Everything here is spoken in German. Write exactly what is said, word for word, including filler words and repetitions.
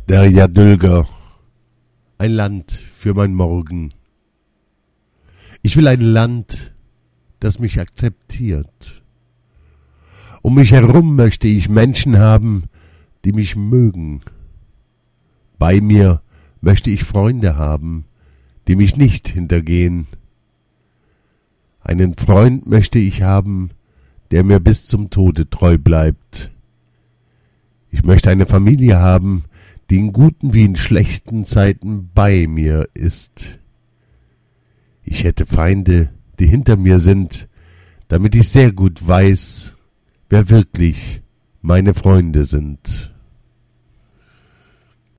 Derya Dülger, ein Land für mein Morgen. Ich will ein Land, das mich akzeptiert. Um mich herum möchte ich Menschen haben, die mich mögen. Bei mir möchte ich Freunde haben, die mich nicht hintergehen. Einen Freund möchte ich haben, der mir bis zum Tode treu bleibt. Ich möchte eine Familie haben, die in guten wie in schlechten Zeiten bei mir ist. Ich hätte Feinde, die hinter mir sind, damit ich sehr gut weiß, wer wirklich meine Freunde sind.